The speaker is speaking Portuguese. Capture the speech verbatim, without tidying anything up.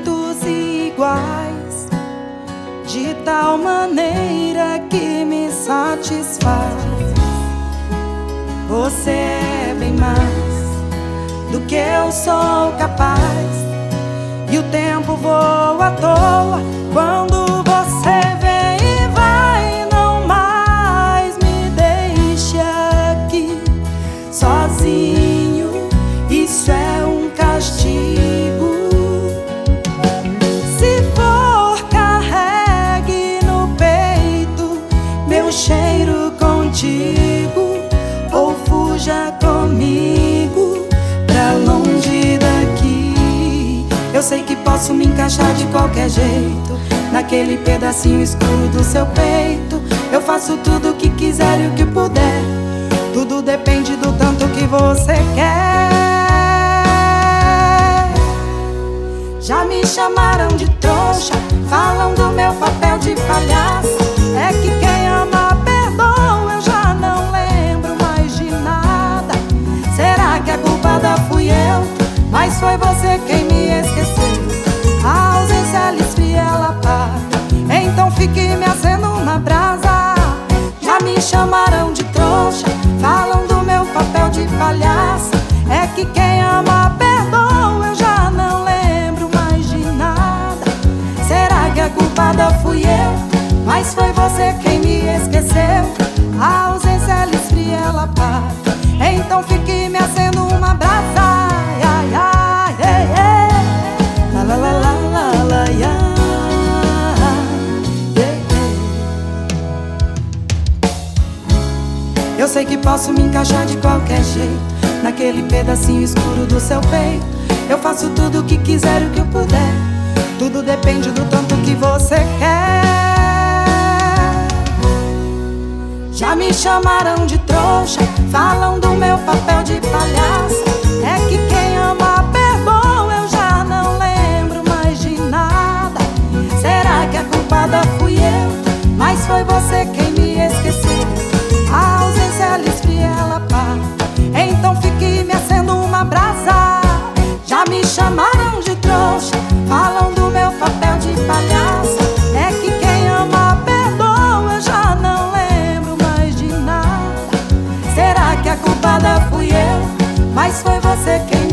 jeitos iguais, de tal maneira que me satisfaz. Você é bem mais do que eu sou capaz, e o tempo voa à toa quando você vem e vai. Não mais me deixe aqui sozinho, isso é um castigo. Se for, carregue no peito meu cheiro contigo, ou fuja comigo pra longe daqui. Eu sei que posso me encaixar de qualquer jeito naquele pedacinho escuro do seu peito. Eu faço tudo o que quiser e o que puder, tudo depende do tanto que você quer. Já me chamaram de trouxa, falam do meu papel de palhaço. É que quem ama perdoa, eu já não lembro mais de nada. Será que a culpada fui eu? Mas foi você quem me esqueceu. A ausência ela esfria, ela apaga, então fique me acendo na brasa. Já me chamaram de trouxa, falam do meu papel de palhaço. É que quem ama perdoa, eu já não lembro mais de nada. Será que a culpada fui eu? Mas foi você quem me esqueceu. A ausência ela esfria, ela apaga, então fique me acendo uma brasa. Ai, ai, ei, ei. La, la, la, la, la, la, ia. Eu sei que posso me encaixar de qualquer jeito naquele pedacinho escuro do seu peito. Eu faço tudo o que quiser e o que eu puder, tudo depende do tanto que você quer. Já me chamaram de trouxa, falam do meu papel de palhaço. É que quem ama perdoa, eu já não lembro mais de nada. Será que a culpada fui eu? Mas foi você quem me esqueceu. A ausência ela esfria, ela apaga, então fique me acendo uma brasa. Já me chamaram de trouxa, falam do meu papel de palhaço. É que quem ama perdoa, eu já não lembro mais de nada. Será que a culpada fui eu? Mas foi você quem